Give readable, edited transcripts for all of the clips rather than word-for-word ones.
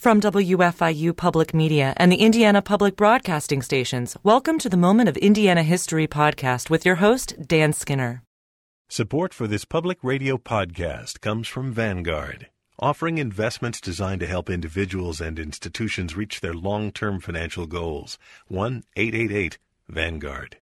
From WFIU Public Media and the Indiana Public Broadcasting Stations, welcome to the Moment of Indiana History podcast with your host, Dan Skinner. Support for this public radio podcast comes from Vanguard, offering investments designed to help individuals and institutions reach their long-term financial goals. 1-888-VANGUARD.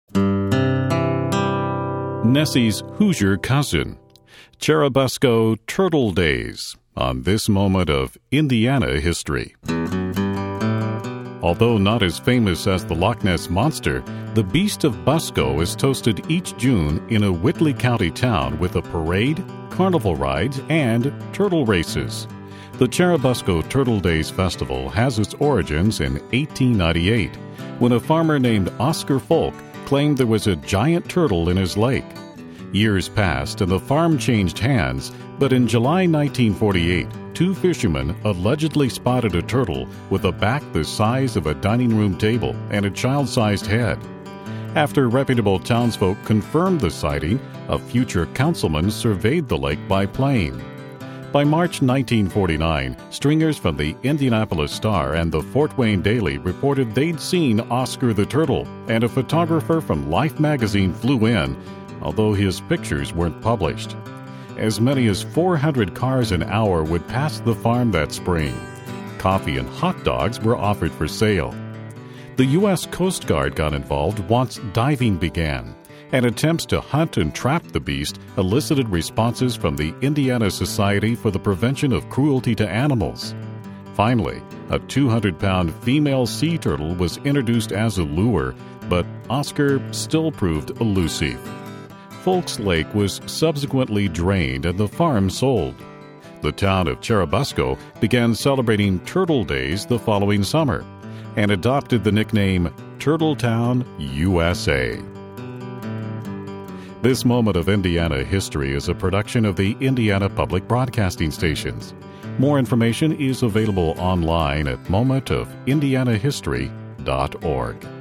Nessie's Hoosier Cousin, Churubusco Turtle Days, on this moment of Indiana history. Although not as famous as the Loch Ness Monster, the Beast of Busco is toasted each June in a Whitley County town with a parade, carnival rides, and turtle races. The Churubusco Turtle Days Festival has its origins in 1898, when a farmer named Oscar Folk claimed there was a giant turtle in his lake. Years passed and the farm changed hands, but in July 1948, two fishermen allegedly spotted a turtle with a back the size of a dining room table and a child-sized head. After reputable townsfolk confirmed the sighting, a future councilman surveyed the lake by plane. By March 1949, stringers from the Indianapolis Star and the Fort Wayne Daily reported they'd seen Oscar the Turtle, and a photographer from Life magazine flew in, although his pictures weren't published. As many as 400 cars an hour would pass the farm that spring. Coffee and hot dogs were offered for sale. The U.S. Coast Guard got involved once diving began, and attempts to hunt and trap the beast elicited responses from the Indiana Society for the Prevention of Cruelty to Animals. Finally, a 200-pound female sea turtle was introduced as a lure, but Oscar still proved elusive. Folks Lake was subsequently drained and the farm sold. The town of Churubusco began celebrating Turtle Days the following summer and adopted the nickname Turtletown, USA. This Moment of Indiana History is a production of the Indiana Public Broadcasting Stations. More information is available online at momentofindianahistory.org.